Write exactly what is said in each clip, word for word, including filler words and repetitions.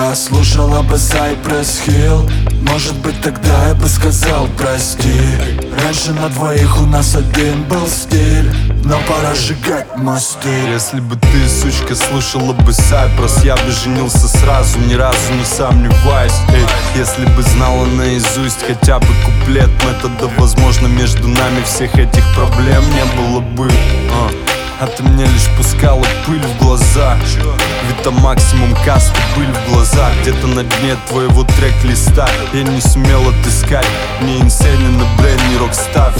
детка слушала бы Cypress Hill, может быть, тогда я бы сказал прости. Раньше на двоих у нас один был стиль, но пора сжигать мосты. Если бы ты, сучка, слушала бы Cypress, я бы женился сразу, ни разу не сомневаясь. Эй, если бы знала наизусть хотя бы куплет метода, возможно, между нами всех этих проблем не было бы. а. А ты мне лишь пускала пыль в глаза. Вита максимум каста, пыль в глазах. Где-то на дне твоего трек-листа я не сумел отыскать ни инсейна, ни брейн, ни рокстар.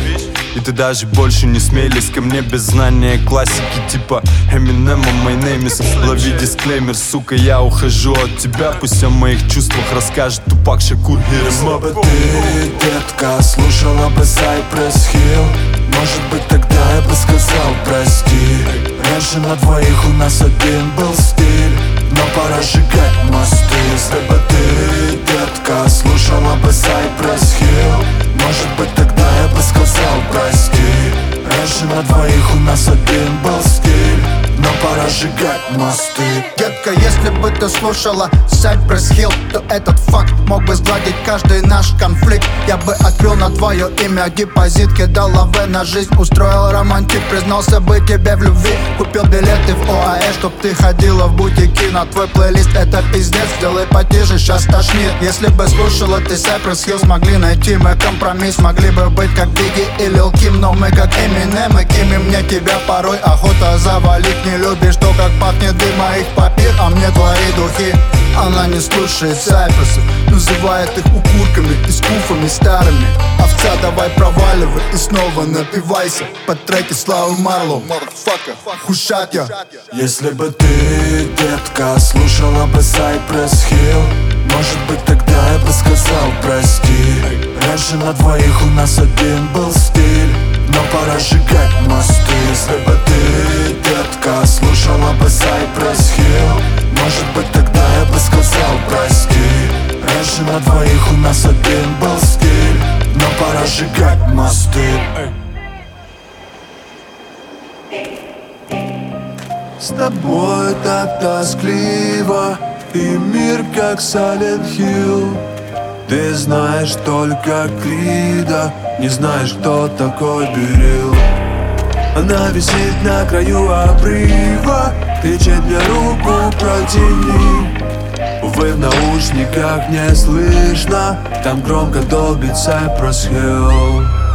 И ты даже больше не смелись ко мне без знания классики типа Eminem, my name is. Лови дисклеймер, сука, я ухожу от тебя. Пусть о моих чувствах расскажет Тупак Шакур. Если бы ты, детка, слушала бы Cypress Hill, может быть, тогда я бы сказал прости. Раньше на двоих у нас один был стиль, но пора сжигать мосты. Если бы ты, детка, слушала бы Cypress Hill, может быть, тогда я бы сказал прости. Раньше на двоих у нас один был стиль, но пора сжигать мосты. Детка, если бы ты слушала Cypress Hill, то этот факт мог бы сгладить каждый наш конфликт. Я бы открыл на твое имя депозит, кидал лавы на жизнь, устроил романтик, признался бы тебе в любви. Купил билеты в ОАЭ, чтоб ты ходила в бутики. На твой плейлист это пиздец, сделай потише, щас тошнит. Если бы слушала ты Cypress Hill, смогли найти мы компромисс. Могли бы быть как Бигги и Lil Kim, но мы как Eminem и Kim. И мне тебя порой охота завалить. Не любишь то, как пахнет дым моих папир, а мне твои духи. Она не слушает Cypress, называет их укурками и скуфами старыми. Овца, давай проваливай и снова напивайся под треки Славы Марлоу. Motherfucker, хушат я. Если бы ты, детка, слушала бы Cypress Hill, может быть, тогда я бы сказал прости. Раньше на двоих у нас один был стиль, но пора сжигать мосты. Если бы ты, детка, слушала бы Cypress Hill, может быть, тогда я бы сказал прости. Раньше на двоих у нас один был стиль, но пора сжигать мосты. С тобой так тоскливо, и мир как Silent Hill. Ты знаешь только Крида, не знаешь, кто такой Берил. Она висит на краю обрыва, кричит мне руку протяни. Увы, в наушниках не слышно, там громко долбит Cypress Hill.